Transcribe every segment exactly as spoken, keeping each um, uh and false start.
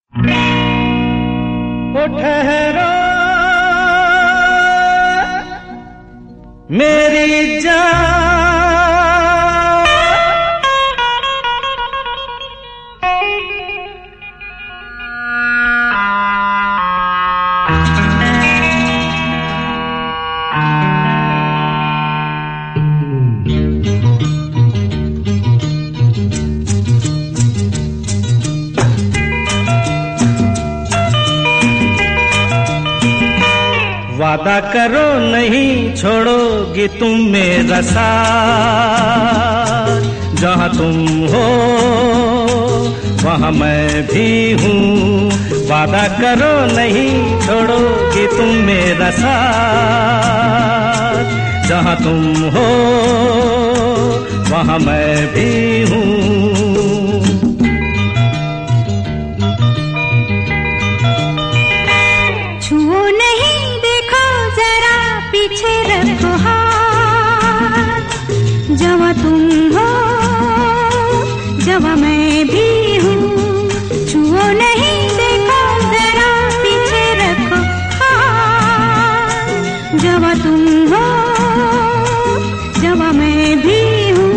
ओ ठहरो मेरी जान, वादा करो नहीं छोड़ोगी तुम मेरा साथ, जहाँ तुम हो वहाँ मैं भी हूँ। वादा करो नहीं छोड़ोगी तुम मेरा साथ, जहाँ तुम हो वहाँ मैं भी हूँ। पीछे रखो हाथ, जहाँ तुम हो जहाँ मैं भी हूँ। छुओ नहीं देखो जरा पीछे रखो हाथ, जहाँ तुम हो जहाँ मैं भी हूँ।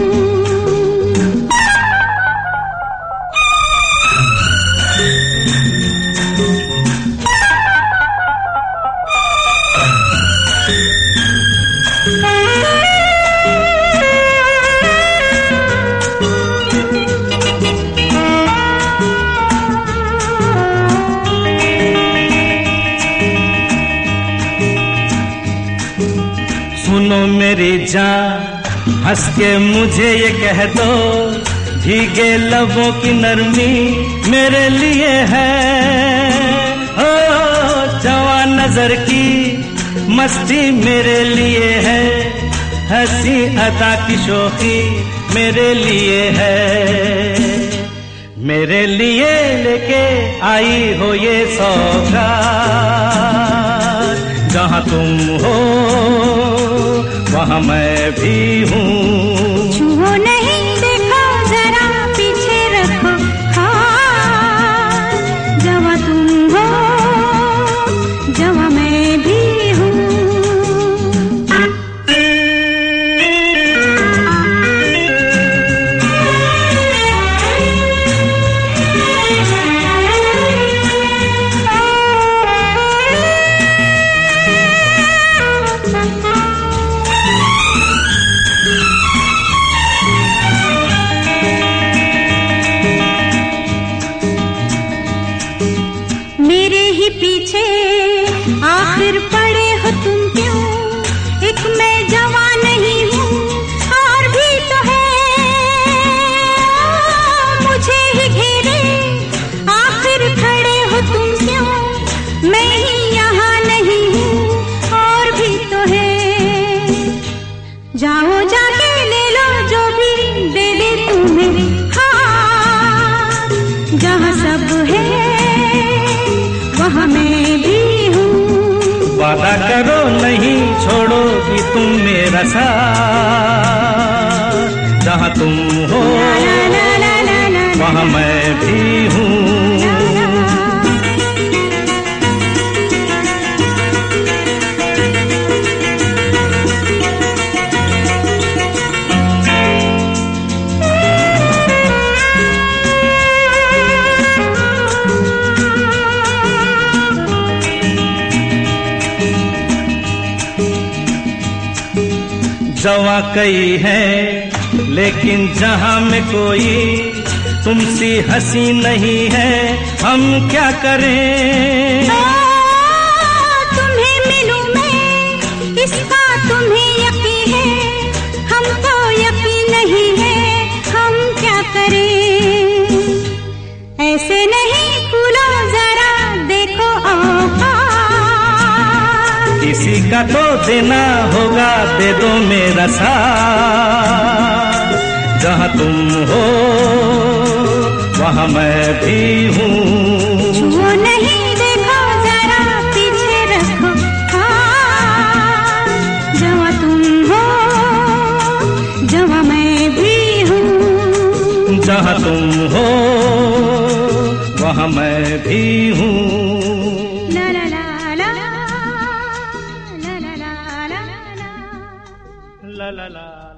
सुनो मेरी जान, हंस के मुझे ये कह दो, भीगे लबों की नरमी मेरे लिए है। ओ जवान नजर की मस्ती मेरे लिए है, हंसी अदा की शौकी मेरे लिए है। मेरे लिए लेके आई हो ये सौगात, जहाँ तुम हो वहाँ मैं भी हूँ। छुओ नहीं देखो जरा पीछे रखो हाथ, जहाँ तुम हो जहाँ मैं भी हूँ। पीछे आखिर पड़े हो तुम क्यों, एक मैं जवान नहीं हूँ और भी तो है मुझे ही घेरे। आखिर खड़े हो तुम क्यों, मैं ही यहाँ नहीं हूँ और भी तो है। जाओ जाके ले लो जो भी दे दे तुम्हें हाथ, जहाँ सब है वहाँ मैं भी हूँ। वादा करो नहीं छोड़ोगी तुम मेरा साथ, जहाँ तुम हो वहाँ मैं भी हूँ। जवा कई है लेकिन जहाँ में कोई तुमसी हंसी नहीं है, हम क्या करें। ओ, तुम्हें मिलूं मैं इसका तुम्हें यकीन है, हमको यकीन नहीं है, हम क्या करें। ऐसे नहीं फूलो जरा देखो औकात, किसी का तो देना होगा, दे दो मेरा साथ, जहाँ तुम हो वहाँ मैं भी हूँ। छुओ नहीं देखो जरा पीछे रखो हाथ, जहाँ तुम हो जहाँ मैं भी हूँ। जहाँ तुम हो वहाँ मैं मैं भी हूँ। ला ला ला ला ला ला ला ला ला ला ला ला।